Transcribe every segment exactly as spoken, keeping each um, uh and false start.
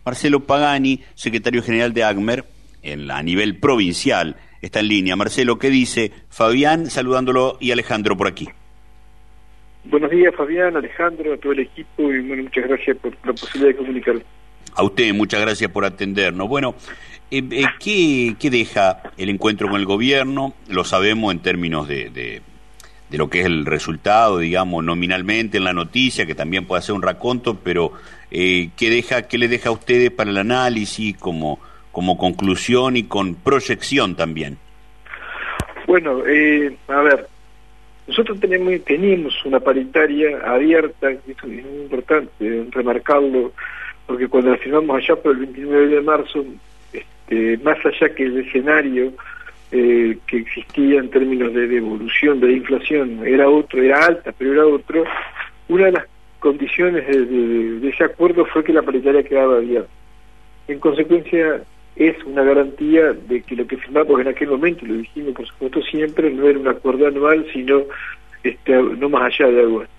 Marcelo Pagani, secretario general de ACMER, en la, a nivel provincial, está en línea. Marcelo, ¿qué dice? Fabián, saludándolo, y Alejandro por aquí. Buenos días, Fabián, Alejandro, a todo el equipo, y bueno, muchas gracias por la posibilidad de comunicar. A usted, muchas gracias por atendernos. Bueno, eh, eh, ¿qué, ¿qué deja el encuentro con el gobierno? Lo sabemos en términos de, de, de lo que es el resultado, digamos, nominalmente en la noticia, que también puede hacer un raconto, pero eh, ¿qué deja, qué le deja a ustedes para el análisis como, como conclusión y con proyección también? Bueno, eh, a ver, nosotros tenemos, teníamos una paritaria abierta, y eso es muy importante remarcarlo, porque cuando la firmamos allá por el veintinueve de marzo, este, más allá que el escenario eh, que existía en términos de, de evolución de la inflación era otro, era alta, pero era otro, una de las condiciones de, de, de ese acuerdo fue que la paritaria quedaba abierta. En consecuencia, es una garantía de que lo que firmamos en aquel momento, y lo dijimos por supuesto siempre, no era un acuerdo anual, sino este, no más allá de agosto.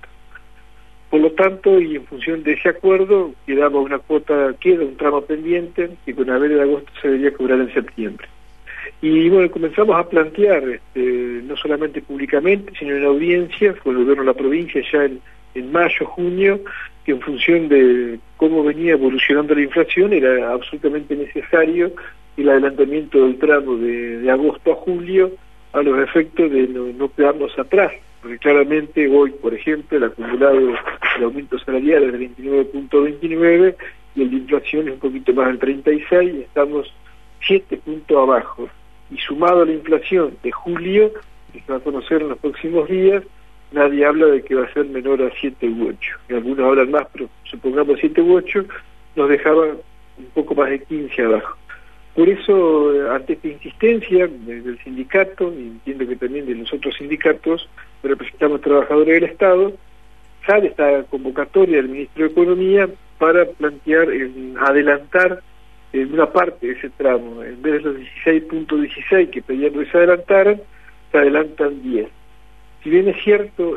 Por lo tanto, y en función de ese acuerdo, quedaba una cuota, queda un tramo pendiente, que con haber de agosto se debería cobrar en septiembre. Y bueno, comenzamos a plantear, este, no solamente públicamente, sino en audiencia, con el gobierno de la provincia ya en, en mayo, junio, que en función de cómo venía evolucionando la inflación, era absolutamente necesario el adelantamiento del tramo de, de agosto a julio, a los efectos de no, no quedarnos atrás. Porque claramente hoy, por ejemplo, el acumulado del aumento salarial es de veintinueve punto veintinueve y el de inflación es un poquito más del treinta y seis, y estamos siete puntos abajo. Y sumado a la inflación de julio, que se va a conocer en los próximos días, nadie habla de que va a ser menor a siete u ocho. Y algunos hablan más, pero supongamos siete u ocho, nos dejaba un poco más de quince abajo. Por eso, ante esta insistencia del sindicato, y entiendo que también de los otros sindicatos, representamos trabajadores del Estado, sale esta convocatoria del Ministro de Economía para plantear, en, adelantar en una parte de ese tramo. En vez de los dieciséis punto dieciséis que pedían que se adelantaran, se adelantan diez. Si bien es cierto,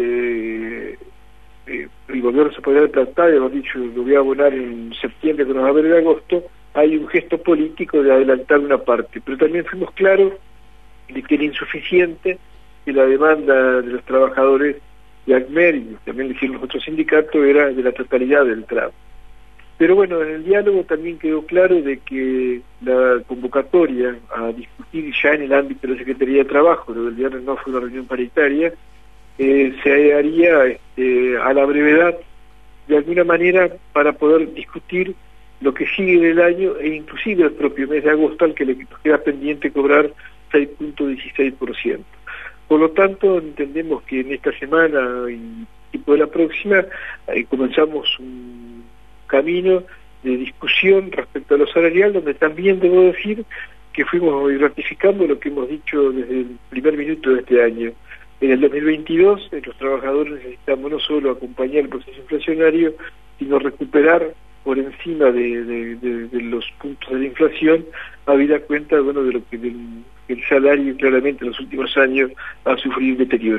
este, eh, el gobierno se podría plantar, y hemos dicho, lo voy a abonar en septiembre, que nos va a ver en agosto, hay un gesto político de adelantar una parte, pero también fuimos claros de que era insuficiente, que la demanda de los trabajadores de ACMER, y también decir los otros sindicatos, era de la totalidad del tramo. Pero bueno, en el diálogo también quedó claro de que la convocatoria a discutir ya en el ámbito de la Secretaría de Trabajo, lo del viernes no fue una reunión paritaria, eh, se haría este, a la brevedad, de alguna manera, para poder discutir lo que sigue del año, e inclusive el propio mes de agosto, al que le queda pendiente cobrar seis punto dieciséis por ciento. Por lo tanto, entendemos que en esta semana y tipo de la próxima eh, comenzamos un camino de discusión respecto a lo salarial, donde también debo decir que fuimos ratificando lo que hemos dicho desde el primer minuto de este año. En el dos mil veintidós, eh, los trabajadores necesitamos no solo acompañar el proceso inflacionario, sino recuperar por encima de, de, de, de los puntos de la inflación, habida cuenta, bueno, de lo que del, el salario claramente en los últimos años ha sufrido deterioro.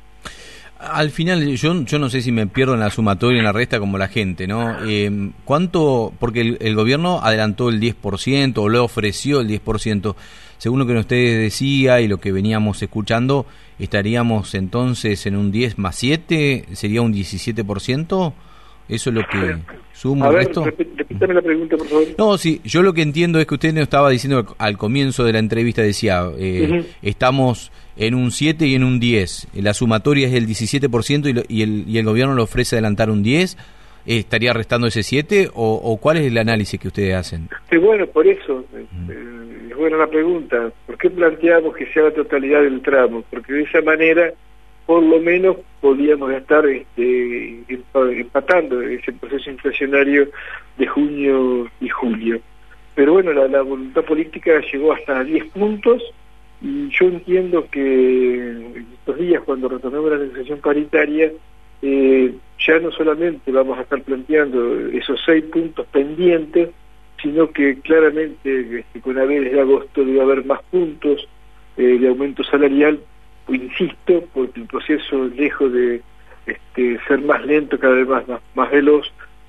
Al final, yo yo no sé si me pierdo en la sumatoria y en la resta como la gente, ¿no? Eh, ¿Cuánto? Porque el, el gobierno adelantó el diez por ciento o le ofreció el diez por ciento. Según lo que usted decía y lo que veníamos escuchando, ¿estaríamos entonces en un diez más siete? ¿Sería un diecisiete por ciento? ¿Eso es lo que suma el resto? Repítame la pregunta, por favor. No, sí, yo lo que entiendo es que usted nos estaba diciendo al comienzo de la entrevista, decía, eh, uh-huh. estamos en un siete y en un diez, la sumatoria es el diecisiete por ciento y, lo, y, el, y el gobierno le ofrece adelantar un diez, ¿estaría restando ese siete o, o cuál es el análisis que ustedes hacen? Sí, bueno, por eso, uh-huh. eh, es buena la pregunta, ¿por qué planteamos que sea la totalidad del tramo? Porque de esa manera, por lo menos, podíamos estar este, empatando ese proceso inflacionario de junio y julio. Pero bueno, la, la voluntad política llegó hasta diez puntos, y yo entiendo que en estos días, cuando retomemos la negociación paritaria, eh, ya no solamente vamos a estar planteando esos seis puntos pendientes, sino que claramente este, con haberes de agosto debe haber más puntos eh, de aumento salarial. Insisto, porque el proceso, lejos de este, ser más lento, cada vez más, más, más veloz,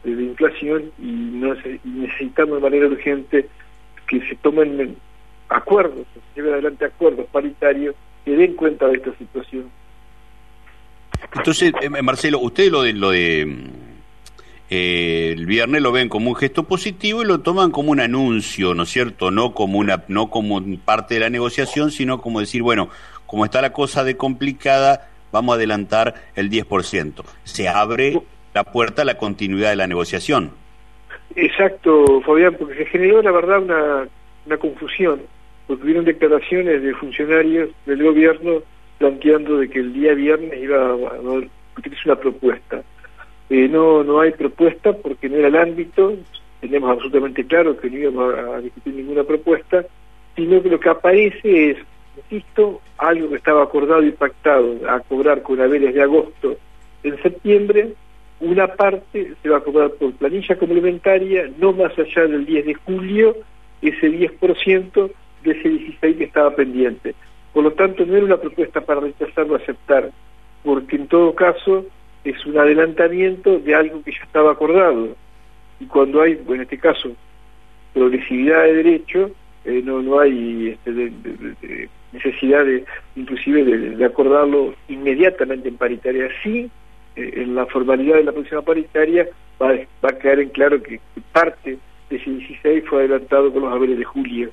de inflación y, no, y necesitamos de manera urgente que se tomen acuerdos, que se lleven adelante acuerdos paritarios que den cuenta de esta situación. Entonces, eh, Marcelo, usted lo de lo de eh, el viernes lo ven como un gesto positivo y lo toman como un anuncio, ¿no es cierto? No como una no como parte de la negociación, sino como decir, bueno, como está la cosa de complicada, vamos a adelantar el diez por ciento. Se abre la puerta a la continuidad de la negociación. Exacto, Fabián, porque se generó, la verdad, una, una confusión, porque hubieron declaraciones de funcionarios del gobierno planteando de que el día viernes iba a, a, a utilizar una propuesta. Eh, no no hay propuesta porque no era el ámbito, tenemos absolutamente claro que no íbamos a, a discutir ninguna propuesta, sino que lo que aparece es, insisto, algo que estaba acordado y pactado a cobrar con haberes de agosto en septiembre. Una parte se va a cobrar por planilla complementaria, no más allá del diez de julio, ese diez por ciento de ese dieciséis que estaba pendiente. Por lo tanto, no era una propuesta para rechazar o aceptar, porque en todo caso es un adelantamiento de algo que ya estaba acordado. Y cuando hay, bueno, en este caso, progresividad de derecho, eh, no no hay este, de, de, de necesidad de, inclusive, de, de acordarlo inmediatamente en paritaria. Sí, eh, en la formalidad de la próxima paritaria va, va a quedar en claro que parte de ese dieciséis fue adelantado con los haberes de julio.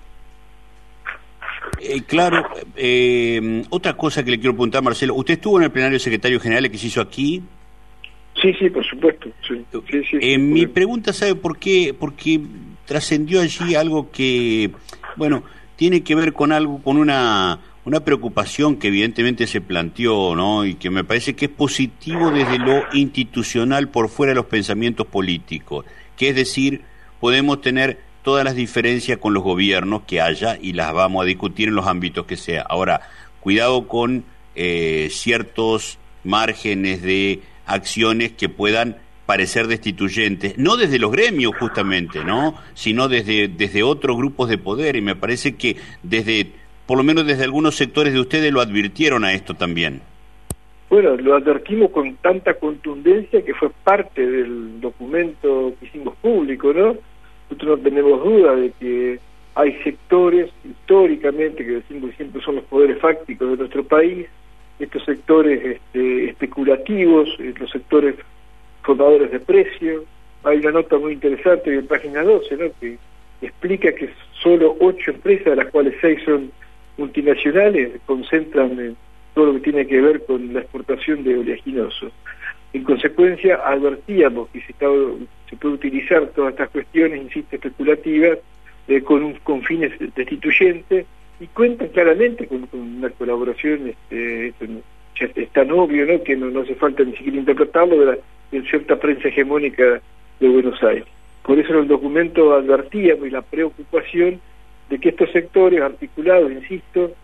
Eh, claro, eh, otra cosa que le quiero preguntar, Marcelo, ¿usted estuvo en el plenario secretario general que se hizo aquí? Sí, sí, por supuesto. Sí, sí, sí, eh, sí, mi por... pregunta, ¿sabe por qué? Porque trascendió allí algo que, bueno, tiene que ver con algo, con una, una preocupación que evidentemente se planteó, ¿no? Y que me parece que es positivo desde lo institucional por fuera de los pensamientos políticos, que es decir, podemos tener todas las diferencias con los gobiernos que haya y las vamos a discutir en los ámbitos que sea. Ahora, cuidado con eh, ciertos márgenes de acciones que puedan parecer destituyentes, no desde los gremios justamente, ¿no? Sino desde, desde otros grupos de poder, y me parece que desde, por lo menos desde algunos sectores de ustedes lo advirtieron a esto también. Bueno, lo advertimos con tanta contundencia que fue parte del documento que hicimos público, ¿no? Nosotros no tenemos duda de que hay sectores, históricamente, que decimos que siempre son los poderes fácticos de nuestro país, estos sectores este, especulativos, los sectores formadores de precios. Hay una nota muy interesante en página doce, ¿no?, que explica que solo ocho empresas, de las cuales seis son multinacionales, concentran en todo lo que tiene que ver con la exportación de oleaginosos. En consecuencia, advertíamos que se, estaba, se puede utilizar todas estas cuestiones, insisto, especulativas, eh, con, un, con fines destituyentes, y cuentan claramente con, con una colaboración, este, esto ya es tan obvio, ¿no?, que no, no hace falta ni siquiera interpretarlo, de, la, de cierta prensa hegemónica de Buenos Aires. Por eso en el documento advertíamos y la preocupación de que estos sectores articulados, insisto,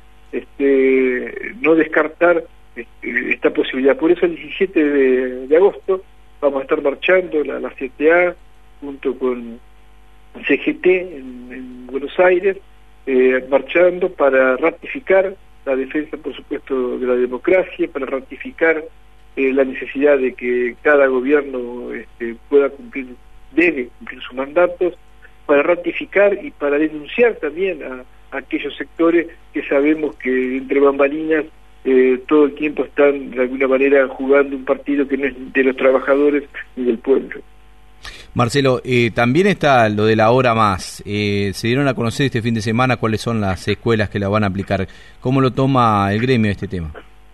este, no descartar este, esta posibilidad. Por eso el diecisiete de, de agosto vamos a estar marchando la, la C T A junto con C G T en, en Buenos Aires, eh, marchando para ratificar la defensa, por supuesto, de la democracia, para ratificar eh, la necesidad de que cada gobierno este, pueda cumplir, debe cumplir sus mandatos, para ratificar y para denunciar también a, a aquellos sectores que sabemos que entre bambalinas eh, todo el tiempo están de alguna manera jugando un partido que no es de los trabajadores ni del pueblo. Marcelo, eh, también está lo de la hora más. Eh, se dieron a conocer este fin de semana cuáles son las escuelas que la van a aplicar. ¿Cómo lo toma el gremio este tema?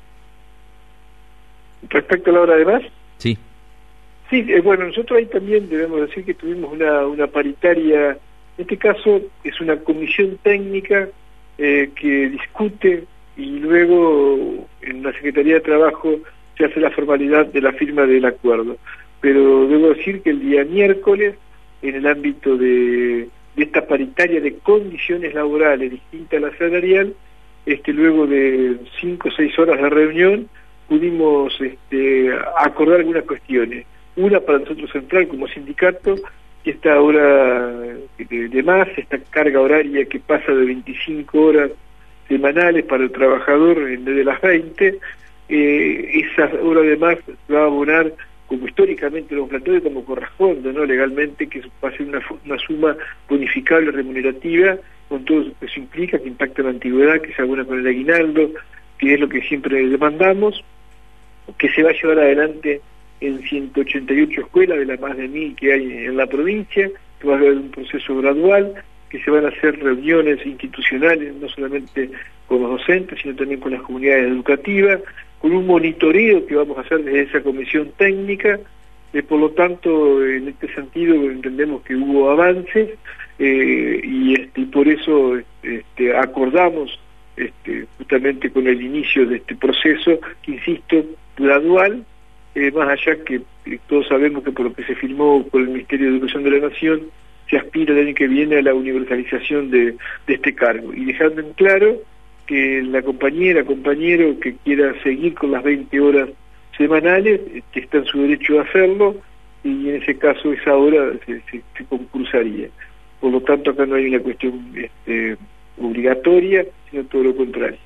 Respecto a la hora de más. Sí. Sí, eh, bueno, nosotros ahí también debemos decir que tuvimos una, una paritaria. En este caso es una comisión técnica eh, que discute y luego en la Secretaría de Trabajo se hace la formalidad de la firma del acuerdo. Pero debo decir que el día miércoles, en el ámbito de, de esta paritaria de condiciones laborales distinta a la salarial, este, luego de cinco o seis horas de reunión, pudimos este, acordar algunas cuestiones. Una para nosotros central como sindicato, que esta hora de, de más, esta carga horaria que pasa de veinticinco horas semanales para el trabajador en vez de las veinte, eh, esa hora de más va a abonar como históricamente lo hemos planteado y como corresponde, ¿no? Legalmente, que va a ser una, una suma bonificable remunerativa, con todo lo que eso implica, que impacta en la antigüedad, que se abona con el aguinaldo, que es lo que siempre demandamos, que se va a llevar adelante en ciento ochenta y ocho escuelas de las más de mil que hay en la provincia, que va a haber un proceso gradual, que se van a hacer reuniones institucionales, no solamente con los docentes, sino también con las comunidades educativas, con un monitoreo que vamos a hacer desde esa comisión técnica. Eh, por lo tanto, en este sentido entendemos que hubo avances eh, y, este, y por eso este, acordamos este, justamente con el inicio de este proceso, que insisto, gradual, eh, más allá que eh, todos sabemos que por lo que se firmó por el Ministerio de Educación de la Nación, se aspira el año que viene a la universalización de, de este cargo, y dejando en claro que la compañera, compañero que quiera seguir con las veinte horas semanales, que está en su derecho de hacerlo, y en ese caso esa hora se, se, se concursaría. Por lo tanto, acá no hay una cuestión este, obligatoria, sino todo lo contrario.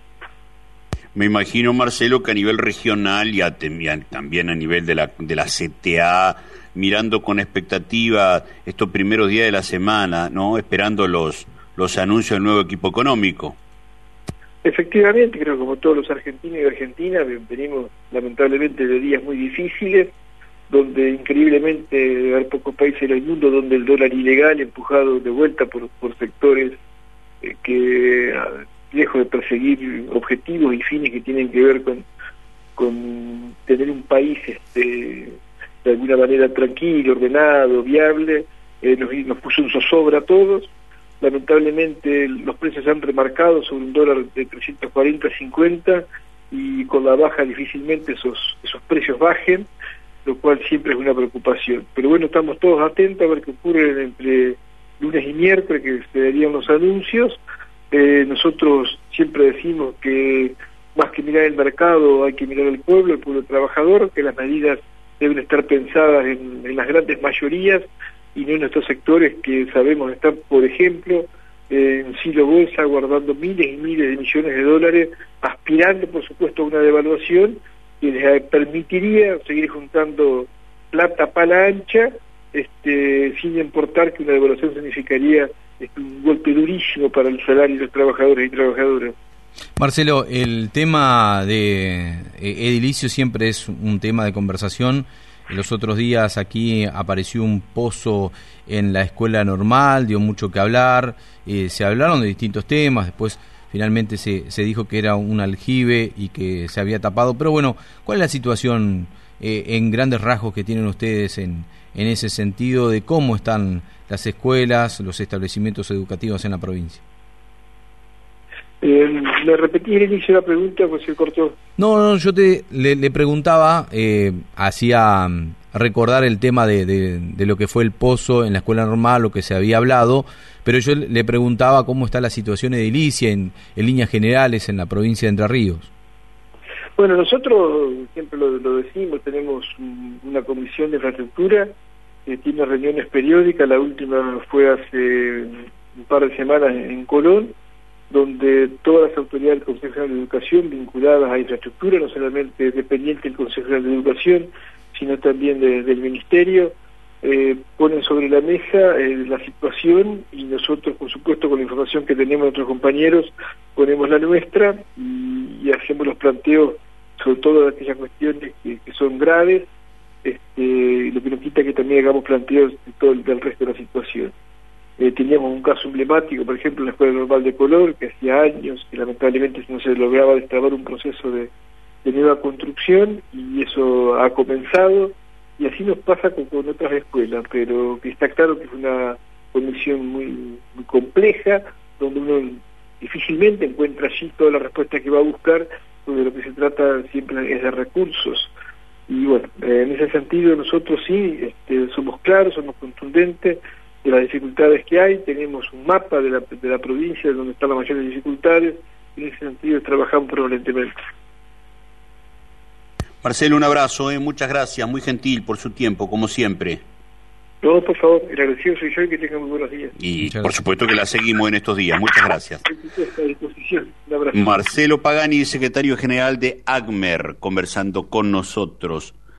Me imagino, Marcelo, que a nivel regional y, a, y a, también a nivel de la, de la C T A, mirando con expectativa estos primeros días de la semana, ¿no? Esperando los, los anuncios del nuevo equipo económico. Efectivamente, creo que como todos los argentinos y argentinas venimos lamentablemente de días muy difíciles, donde increíblemente debe haber pocos países en el mundo donde el dólar ilegal, empujado de vuelta por, por sectores eh, que lejos de perseguir objetivos y fines que tienen que ver con, con tener un país este, de alguna manera tranquilo, ordenado, viable, eh, nos, nos puso en zozobra a todos. Lamentablemente los precios se han remarcado sobre un dólar de trescientos cuarenta, cincuenta, y con la baja difícilmente esos esos precios bajen, lo cual siempre es una preocupación. Pero bueno, estamos todos atentos a ver qué ocurre entre lunes y miércoles, que se darían los anuncios. Eh, nosotros siempre decimos que más que mirar el mercado hay que mirar el pueblo, el pueblo trabajador, que las medidas deben estar pensadas en, en las grandes mayorías y no en estos sectores que sabemos están, por ejemplo, eh, en silo bolsa, guardando miles y miles de millones de dólares, aspirando, por supuesto, a una devaluación que les permitiría seguir juntando plata a pala ancha, este, sin importar que una devaluación significaría este, un golpe durísimo para el salario de los trabajadores y trabajadoras. Marcelo, el tema de edilicio siempre es un tema de conversación. Los otros días aquí apareció un pozo en la escuela normal, dio mucho que hablar, eh, se hablaron de distintos temas, después finalmente se, se dijo que era un aljibe y que se había tapado, pero bueno, ¿cuál es la situación eh, en grandes rasgos que tienen ustedes en, en ese sentido de cómo están las escuelas, los establecimientos educativos en la provincia? Eh, ¿Me repetí el inicio de la pregunta? Pues se cortó. No, no, yo te le, le preguntaba, eh, hacía recordar el tema de, de, de lo que fue el pozo en la escuela normal, lo que se había hablado, pero yo le preguntaba cómo está la situación edilicia en, en líneas generales en la provincia de Entre Ríos. Bueno, nosotros siempre lo, lo decimos, tenemos un, una comisión de infraestructura que tiene reuniones periódicas, la última fue hace un par de semanas en Colón, donde todas las autoridades del Consejo General de Educación vinculadas a infraestructura, no solamente dependientes del Consejo General de Educación, sino también de, del Ministerio, eh, ponen sobre la mesa eh, la situación, y nosotros, por supuesto, con la información que tenemos de nuestros compañeros, ponemos la nuestra y, y hacemos los planteos sobre todo aquellas cuestiones que, que son graves, este, lo que nos quita que también hagamos planteos de todo el, del resto de la situación. Eh, teníamos un caso emblemático, por ejemplo, en la Escuela Normal de Colón, que hacía años que lamentablemente no se lograba destrabar un proceso de, de nueva construcción, y eso ha comenzado, y así nos pasa con, con otras escuelas, pero que está claro que es una condición muy, muy compleja, donde uno difícilmente encuentra allí toda la respuesta que va a buscar, porque lo que se trata siempre es de recursos. Y bueno, eh, en ese sentido nosotros sí este, somos claros, somos contundentes de las dificultades que hay, tenemos un mapa de la, de la provincia donde están las mayores dificultades, y en ese sentido trabajamos prevalentemente. Marcelo, un abrazo, eh, muchas gracias, muy gentil por su tiempo, como siempre. No, por favor, el agradecido soy yo, y que tengan muy buenos días. Y por supuesto que la seguimos en estos días, muchas gracias. A disposición. Un abrazo. Marcelo Pagani, secretario general de ACMER, conversando con nosotros.